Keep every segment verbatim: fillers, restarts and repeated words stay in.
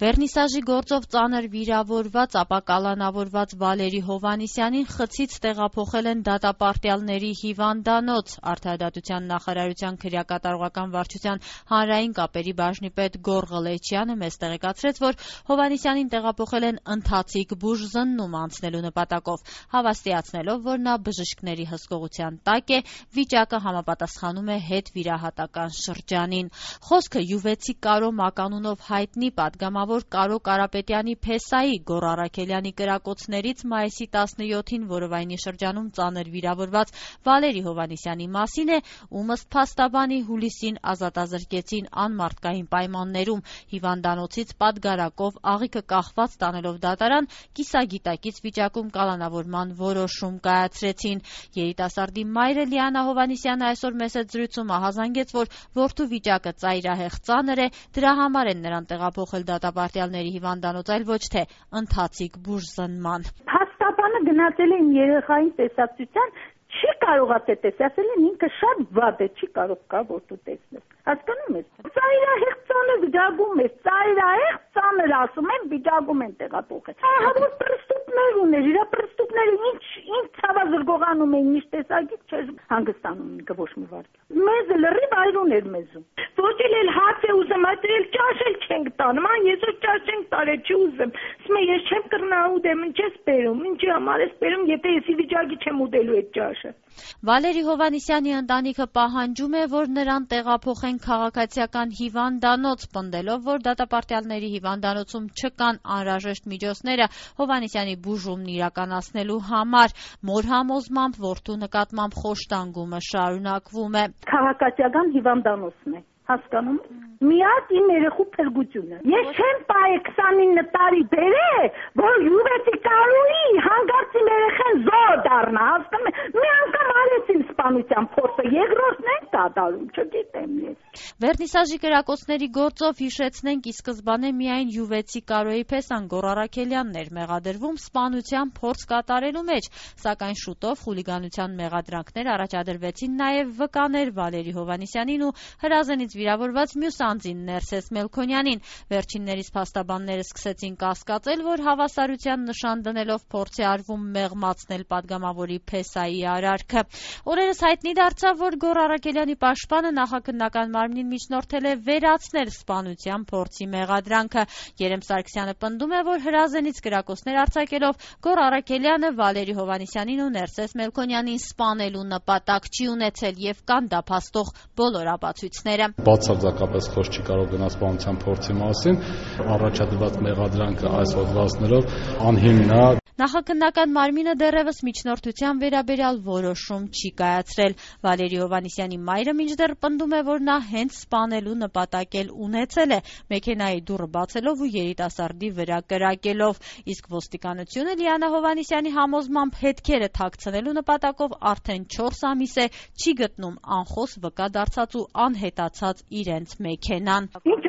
Վերնիսաժի գործով ծանր վիրավորված, ապա կալանավորված Վալերի Հովհաննիսյանին խցից տեղափոխել են դատապարտյալների հիվանդանոց։ Արդարադատության նախարարության քրեակատարողական վարչության հանրային կապերի բաժնի պետ Գոռ Ղլեչյանը մեզ տեղեկացրեց, որ Հովհաննիսյանին տեղափոխել են ընթացիկ բուժզննում անցնելու նպատակով, հավաստիացնելով, որ նա բժիշկների հսկողության տակ է, վիճակը համապատասխանում է հետվիրահատական շրջանին։ Խոսքը յուվեցի Կարո Մականունով հայտնի պատգամավոր Կարո Կարապետյանի փեսայի Գոռ Առաքելյանի կրակոցներից մայիսի տասնյոթին որովայնի շրջանում ծանր վիրավորված Վալերի Հովհաննիսյանի մասին է, ում ըստ փաստաբանի հուլիսին ազատազրկեցին անմարդկային պայմաններում, հիվանդանոցից պատգարակով աղիքը կախված տանելով դատարան, կիսագիտակից վիճակում կալանավորման որոշում կայացրեցին։ Երիտասարդի մայրը Լիանա Հովհաննիսյանը այսօր մեծ զրույցում ահազանգեց, որ որդու վիճակը ծայրահեղ ծանր է, դրա համար են նրան տեղափոխել դատապարտյալների հիվանդանոց, այլ ոչ թե ընթացիկ բուժզնման։ Փաստաբանը գնացել է իմ երեխային տեսակցության, չի կարողա թե տեսնել, ասել են ինքը շատ վատ է, չի կարող կա որ դու տեսնես։ Հասկանում ես։ Ծայրահեղ ծանր վիճակում է, ծայրահեղ ծանր ասում են, վիճակում են տեղափոխել։ Ահա որ պրստուկներ ուներ, իր պրստուկները ինչ ինչ ցավազրգողանում էին, ինչ տեսակից չէր հանգստանում ինքը ոչ մի վարք։ Մեզ լրիվ այրուն էր մեզում։ Ոչ էլ հաց է ուզում, այդ էլ ճաշել չենք տանում, ան ես որ ճաշ չենք տարել, չի ուզում։ Ասում եմ ես չեմ կռնահու դեմ, ինչ ես բերում, ինչի համար ես բերում, եթե ես ի վիճակի չեմ ուտելու այդ ճաշը։ Վալերի Հովհաննիսյանի ընտանիքը պահանջում է, որ նրան տեղափոխեն քաղաքացիական հիվանդանոց, պնդելով, որ դատապարտյալների հիվանդանոցում չկան անհրաժեշտ միջոցները Հովհաննիսյանի բուժումն իրականացնելու համար։ Մոր համոզմամբ որդու նկատմամբ խոշտանգումը շարունակվում է։ Քաղաքացիական հիվանդանոցն է, հասկանում եք։ Միակ իմ երեխու փրկությունը։ Ես չեմ պայե քսանինը տարի բերե, որ յուվեցի Կարոյի հանգարց իմ երեխան զոհ դառնա, հասկանում եք։ Մի անգամ արեցին սպանության փորձը, երկրորդն են դադարում, չգիտեմ ես։ Վերնիսաժի կրակոցների գործով հիշեցնենք, ի սկզբանե միայն յուվեցի Կարոյի փեսան Գոռ Առաքելյանն էր մեղադրվում սպանության փորձ կատարելու մեջ, սակայն շուտով խուլիգանության մեղադրանքներ առաջադրվեցին նաև վկաներ Վալերի Հովհաննիսյանին ու հրազենից վիրավորված մյուս անձին Ներսես Մելքոնյանին։ Վերջիններից փաստաբանները սկսեցին կասկածել, որ հավասարության նշան դնելով փորձ է արվում մեղմացնել պատգամավորի փեսայի արարքը։ Օրերս հայտնի դարձավ, որ Գոռ Առաքելյանի պաշտպանը նախաքննական մարմնին միջնորդել է վերացնել սպանության փորձի մեղադրանքը։ Երեմ Սարգսյանը պնդում է, որ հրազենից կրակոցներ արձակելով Գոռ Առաքելյանը Վալերի Հովհաննիսյանին ու Ներսես Մելքոնյանին սպանելու նպատակ չի ունեցել եւ կան դա փաստող բոլոր ապացույցները։ Բացարձակապես խոսք չի կարող գնալ սպանության փորձի մասին, առաջադրված մեղադրանքը այս հոդվածներով անհիմն է։ Նախաքննական մարմինը դեռևս միջնորդության վերաբերյալ որոշում չի կայացրել։ Վալերի Հովհաննիսյանի մայրը մինչդեռ պնդում է, որ նա հենց սպանելու նպատակ էլ ունեցել է, մեքենայի դուռը բացելով ու երիտասարդի վրա կրակելով, իսկ ոստիկանությունը Լիանա Հովհաննիսյանի համոզմամբ հետքերը թաքցնելու նպատակով արդեն չորս ամիս է չի գտնում անխոս վկա դարձած ու անհետացած իրենց մեքենան։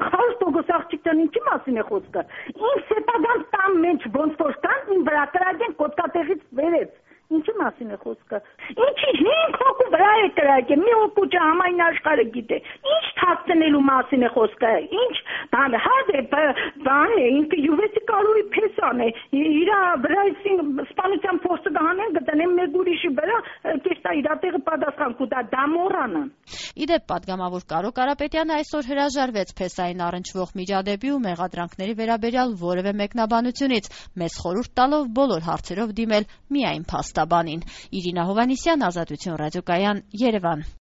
Աղջիկն ինչի մասին է խոսքը։ Իմ սեփական տան մեջ ոնց որ կան, իմ վրա կրակեն կոթկատեղից վերեց։ Ինչի մասին է խոսքը։ Ինչի հինգ հոգու վրա է կրակել, մի հոգու չէ, համայն աշխարհը գիտե։ Ինչ թաքցնելու մասին է խոսքը։ Ինչ բան, հա բան է, ինքը յուվեցի Կարոյի փեսան է։ Իր վրա սպանության փորձը դահանեն գտնեն մեկ ուրիշի վրա, կեստա իր տեղը պատասխան կուտա դամորանը։ Իդեպ պատգամավոր Կարո Կարապետյանը այսօր հրաժարվեց փեսային առնչվող միջադեպի ու մեղադրանքների վերաբերյալ որևէ մեկնաբանությունից, մեզ խորհուրդ տալով բոլոր հարցերով դիմել միայն փաստաբանին։ Իրինա Հովհաննիսյան, Ազատություն ռադիոկայան, Երևան։